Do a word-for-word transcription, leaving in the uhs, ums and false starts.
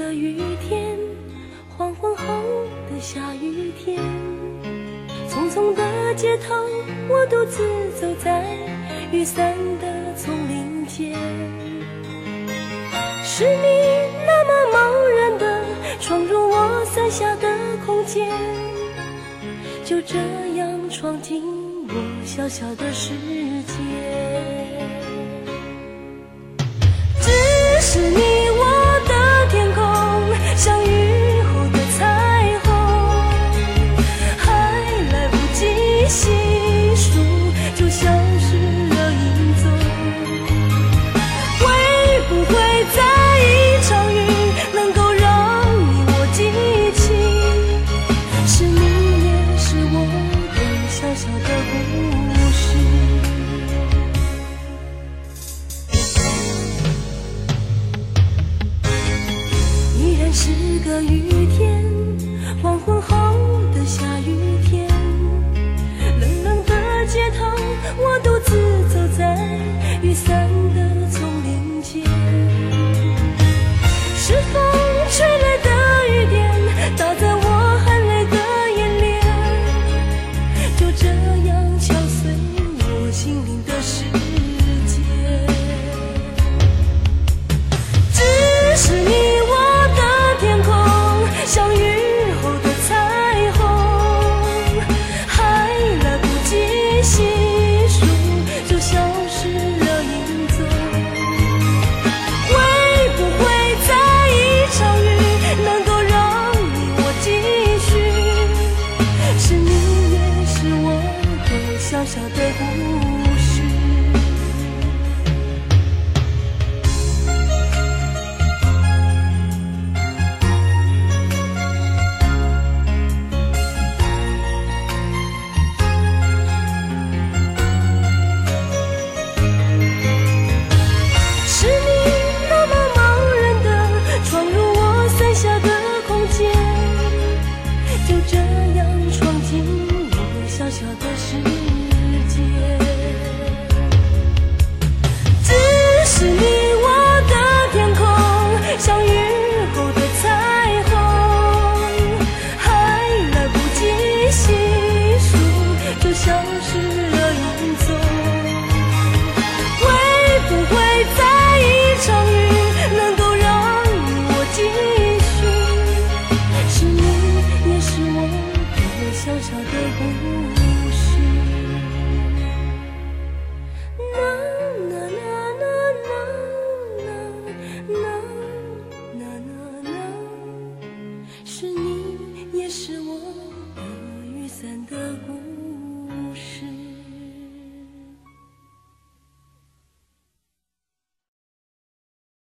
个雨天，黄昏后的下雨天，匆匆的街头，我独自走在雨伞的丛林间。是你那么贸然的闯入我伞下的空间，就这样闯进我小小的世界。只是你我的天空，像雨后的彩虹，还来不及细数，就消失了影踪。会不会在一场雨能够让你我记起，是你也是我的小小的故事。依然是个雨天，黄昏后的下雨天，冷冷的街头，我独自走在雨伞的丛林间。是风吹来的雨点，打在我含泪的眼帘，就这样敲碎我心灵的世界。只是你我的天空，像雨后的彩虹，还来不及细数，就消失了影踪。会不会在一场雨能够让你我继续，是你也是我的小小的故事。是你那么贸然的闯入我伞下的空间，就这样闯进我小小的世界。只是你我的天空，像雨后的彩虹，还来不及细数，就消失了影踪。会不会在一场雨能够让你我继续，是你也是我的小小的故事。